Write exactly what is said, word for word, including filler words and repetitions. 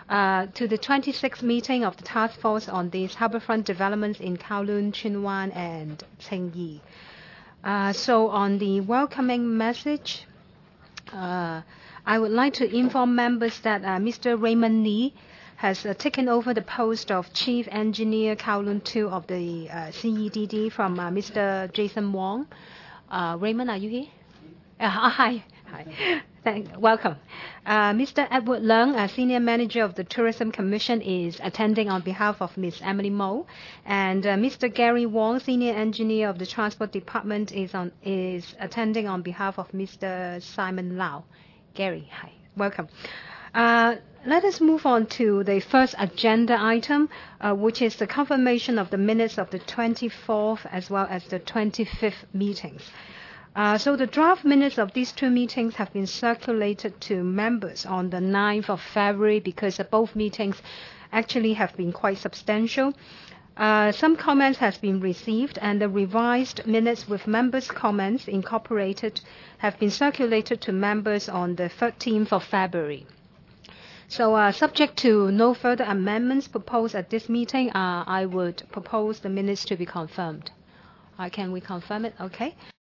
uh, to the twenty-sixth meeting of the Task Force on these harbourfront developments in Kowloon, Tsuen Wan, and Tsing Yi. Uh, so on the welcoming message, uh, I would like to inform members that uh, Mister Raymond Lee has uh, taken over the post of Chief Engineer Kowloon two of the uh, C E D D from uh, Mister Jason Wong. Uh, Raymond, are you here? Uh, hi. Hi. Thank, welcome. Uh, Mister Edward Leung, uh, Senior Manager of the Tourism Commission, is attending on behalf of Miz Emily Mo, and uh, Mister Gary Wong, Senior Engineer of the Transport Department, is on is attending on behalf of Mister Simon Lau. Gary, hi. Welcome. Uh, let us move on to the first agenda item, uh, which is the confirmation of the minutes of the twenty-fourth as well as the twenty-fifth meetings. Uh, so the draft minutes of these two meetings have been circulated to members on the ninth of February because uh, both meetings actually have been quite substantial. Uh, some comments have been received, and the revised minutes with members' comments incorporated have been circulated to members on the thirteenth of February. So uh, subject to no further amendments proposed at this meeting, uh, I would propose the minutes to be confirmed. Uh, can we confirm it? Okay.